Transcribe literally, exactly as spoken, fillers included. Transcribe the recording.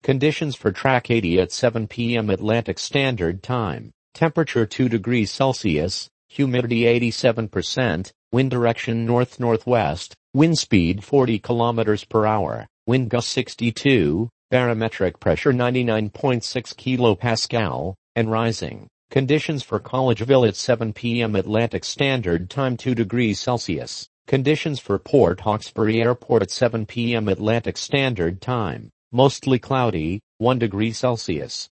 Conditions for track eighty at seven p m Atlantic Standard Time. Temperature two degrees Celsius, humidity eighty-seven percent, wind direction north-northwest, wind speed forty kilometers per hour, wind gust sixty-two, barometric pressure ninety-nine point six kilopascal, and rising. Conditions for Collegeville at seven p m Atlantic Standard Time two degrees Celsius. Conditions for Port Hawkesbury Airport at seven p m Atlantic Standard Time. Mostly cloudy, one degree Celsius.